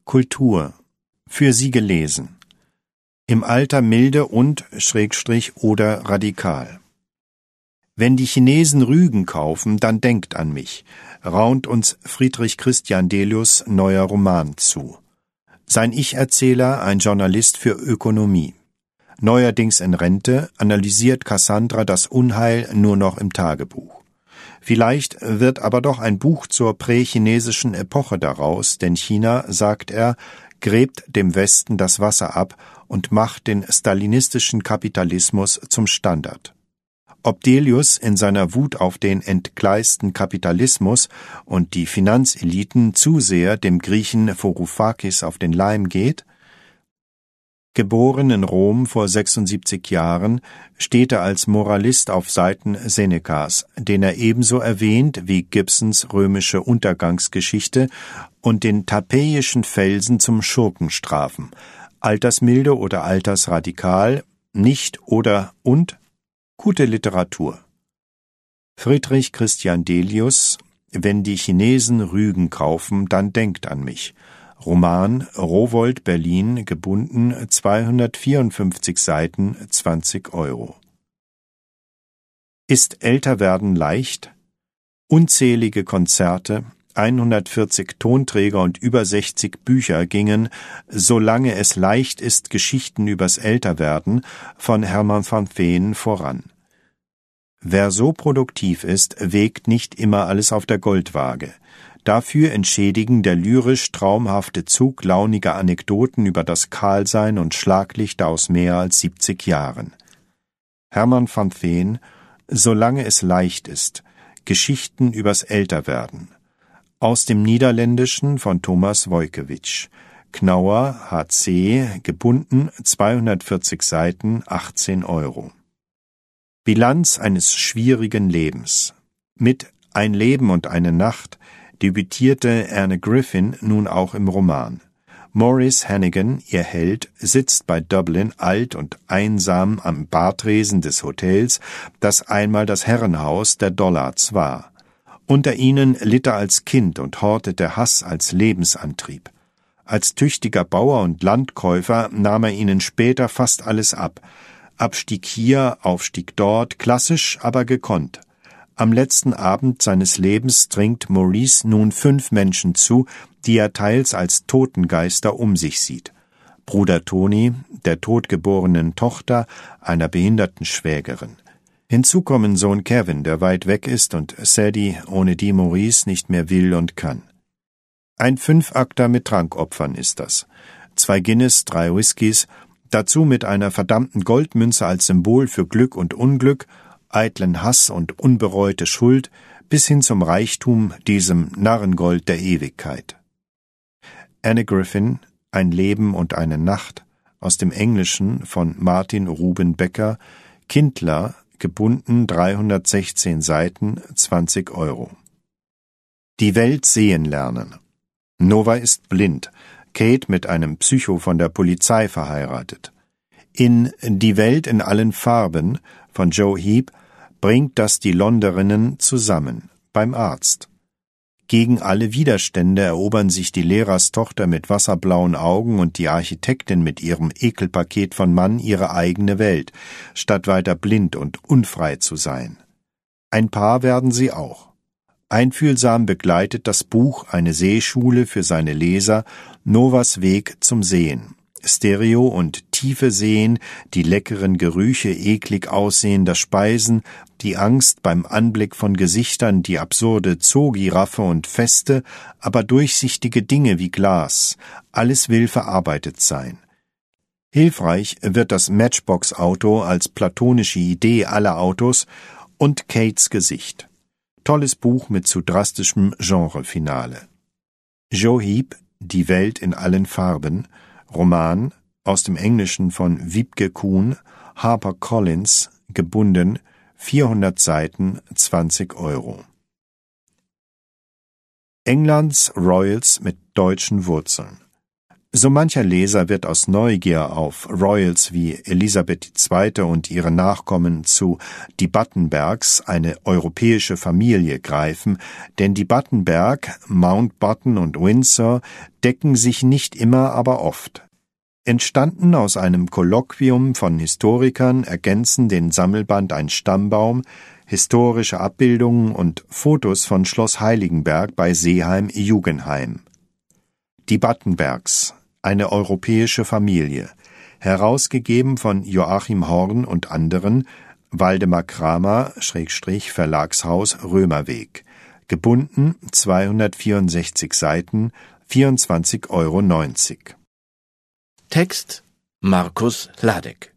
Kultur. Für Sie gelesen. Im Alter milde und / oder radikal. Wenn die Chinesen Rügen kaufen, dann denkt an mich, raunt uns Friedrich Christian Delius' neuer Roman zu. Sein Ich-Erzähler, ein Journalist für Ökonomie. Neuerdings in Rente, analysiert Cassandra das Unheil nur noch im Tagebuch. Vielleicht wird aber doch ein Buch zur prächinesischen Epoche daraus, denn China, sagt er, gräbt dem Westen das Wasser ab und macht den stalinistischen Kapitalismus zum Standard. Ob Delius in seiner Wut auf den entgleisten Kapitalismus und die Finanzeliten zu sehr dem Griechen Varoufakis auf den Leim geht? Geboren in Rom vor 76 Jahren, steht er als Moralist auf Seiten Senecas, den er ebenso erwähnt wie Gibsons römische Untergangsgeschichte und den tarpeischen Felsen zum Schurkenstrafen, altersmilde oder altersradikal, nicht oder und gute Literatur. Friedrich Christian Delius, Wenn die Chinesen Rügen kaufen, dann denkt an mich. Roman, Rowohlt, Berlin, gebunden, 254 Seiten, 20 €. Ist Älterwerden leicht? Unzählige Konzerte, 140 Tonträger und über 60 Bücher gingen, solange es leicht ist, Geschichten übers Älterwerden, von Hermann van Veen voran. Wer so produktiv ist, wägt nicht immer alles auf der Goldwaage. Dafür entschädigen der lyrisch traumhafte Zug launiger Anekdoten über das Kahlsein und Schlaglichter aus mehr als 70 Jahren. Hermann van Veen, Solange es leicht ist, Geschichten übers Älterwerden. Aus dem Niederländischen von Thomas Woykewitsch. Knauer, H.C., gebunden, 240 Seiten, 18 €. Bilanz eines schwierigen Lebens. Mit Ein Leben und eine Nacht debütierte Anne Griffin nun auch im Roman. Maurice Hannigan, ihr Held, sitzt bei Dublin alt und einsam am Bartresen des Hotels, das einmal das Herrenhaus der Dollards war. Unter ihnen litt er als Kind und hortete Hass als Lebensantrieb. Als tüchtiger Bauer und Landkäufer nahm er ihnen später fast alles ab. Abstieg hier, Aufstieg dort, klassisch, aber gekonnt. Am letzten Abend seines Lebens dringt Maurice nun 5 Menschen zu, die er teils als Totengeister um sich sieht. Bruder Toni, der totgeborenen Tochter einer behinderten Schwägerin. Hinzu kommen Sohn Kevin, der weit weg ist, und Sadie, ohne die Maurice nicht mehr will und kann. Ein 5-Akter mit Trankopfern ist das. 2 Guinness, 3 Whiskys, dazu mit einer verdammten Goldmünze als Symbol für Glück und Unglück, eitlen Hass und unbereute Schuld, bis hin zum Reichtum, diesem Narrengold der Ewigkeit. Anne Griffin, Ein Leben und eine Nacht, aus dem Englischen von Martin Ruben Becker, Kindler, gebunden, 316 Seiten, 20 €. Die Welt sehen lernen. Nova ist blind, Kate mit einem Psycho von der Polizei verheiratet. In Die Welt in allen Farben von Joe Heap bringt das die Londerinnen zusammen, beim Arzt. Gegen alle Widerstände erobern sich die Lehrerstochter mit wasserblauen Augen und die Architektin mit ihrem Ekelpaket von Mann ihre eigene Welt, statt weiter blind und unfrei zu sein. Ein Paar werden sie auch. Einfühlsam begleitet das Buch eine Sehschule für seine Leser, Novas Weg zum Sehen. Stereo und tiefe Sehen, die leckeren Gerüche eklig aussehender Speisen, die Angst beim Anblick von Gesichtern, die absurde Zoogiraffe und feste, aber durchsichtige Dinge wie Glas, alles will verarbeitet sein. Hilfreich wird das Matchbox-Auto als platonische Idee aller Autos und Kates Gesicht. Tolles Buch mit zu drastischem Genrefinale. Joe Heap, Die Welt in allen Farben, Roman, aus dem Englischen von Wiebke Kuhn, HarperCollins, gebunden, 400 Seiten, 20 €. Englands Royals mit deutschen Wurzeln. So mancher Leser wird aus Neugier auf Royals wie Elisabeth II. Und ihre Nachkommen zu Die Battenbergs, eine europäische Familie, greifen, denn die Battenberg, Mountbatten und Windsor decken sich nicht immer, aber oft. Entstanden aus einem Kolloquium von Historikern, ergänzen den Sammelband ein Stammbaum, historische Abbildungen und Fotos von Schloss Heiligenberg bei Seeheim-Jugenheim. Die Battenbergs, eine europäische Familie, herausgegeben von Joachim Horn und anderen, Waldemar Kramer, Verlagshaus Römerweg, gebunden 264 Seiten, 24,90 €. Text Markus Hladek.